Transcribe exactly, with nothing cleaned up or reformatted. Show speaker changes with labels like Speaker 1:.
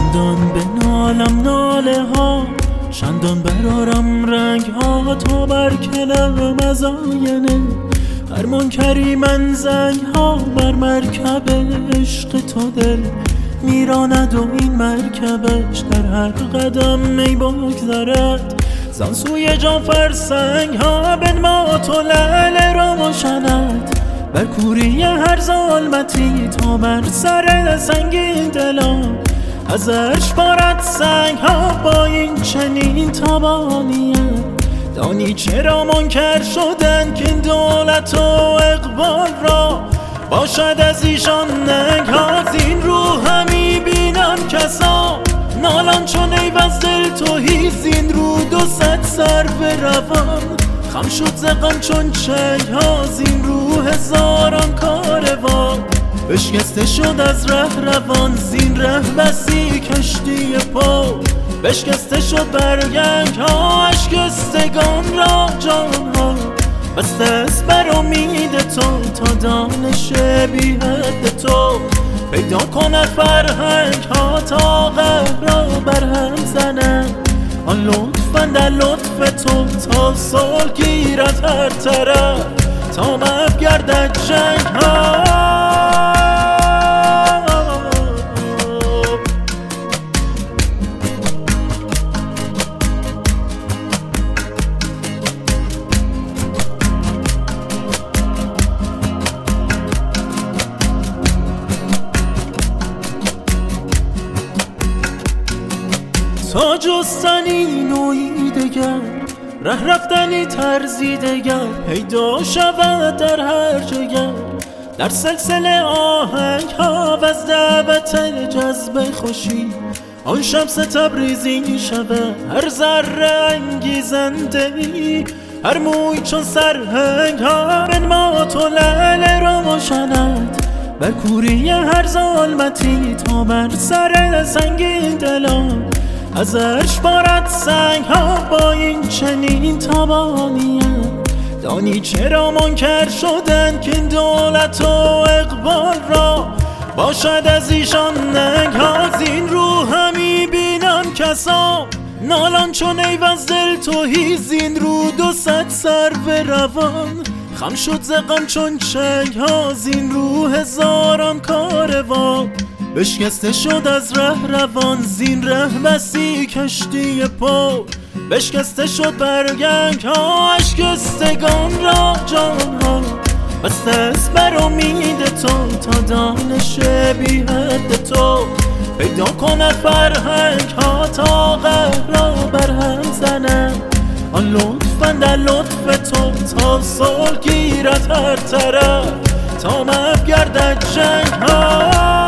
Speaker 1: چندان به نالم ناله ها، چندان برارم رنگ ها تا برکنم از آینه. هر منکری من زنگ ها بر مرکب عشق تو دل میراند و این مرکبش در هر قدم می بگذرد. زان سوی جان فرسنگ ها بنما تو لعل روشنت، بر کوری هر ظلمتی تا بر سر سنگین دلان ازش بارد سنگ ها با این چنین تابانیت. دانی چرا منکر شدن که این دولت و اقبال را باشد از ایشان ننگ ها. زین رو همی بینم کسا نالان چون ای وز دل توهی، زین رو دو صد سر به روان خم شد زغم چون چنگ ها. زین رو هزاران کاروان بشکسته شد از ره روان، زین ره بسی کشتی پا بشکسته شد برگنگ ها. اشکستگان را جان ها بسته است بر امید تو تا دانش بی حد تو پیدا کند فرهنگ ها تا قهر را برهم زنند. آن لطفاً در لطف تو تا صلح گیرد هر طرف تا محو گردد جنگ ها. تا جستنی نوعی دگر، ره رفتنی طرزی دگر پیدا شود در هر جگر. در سلسله آهنگ ها و از دعوت جذب خوشی آن شمس تبریزی شود هر ذره انگیزنده ای، هر موی چون سرهنگ ها. بنما تو لعل روشنت، بر کوری هر ظلمتی تا بر سر سنگین دلان ازش بارد سنگ ها با این چنین تابانیت. دانی چرا منکر شدن که این دولت و اقبال را باشد از ایشان ننگ ها. زین رو همی بینم کسا نالان چون ای وز دل توهی، زین رو دو صد سر به روان خم شد زغم چون چنگ ها. زین رو هزاران کاروان بشکسته شد از ره روان، زین ره بسی کشتی پا بشکسته شد برگنگ ها. اشکستگان را جان ها بسته است بر امید تو تا دانش بی حد تو پیدا کند فرهنگ ها تا قهر را برهم زنند. آن لطفاً در لطف تو تا صلح گیرد هر طرف تا محو گردد جنگ ها.